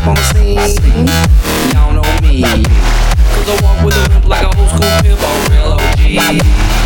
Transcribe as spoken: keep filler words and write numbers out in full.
step on the scene. Y'all know me, cause I walk with a limp like a old school pimp, a real O G.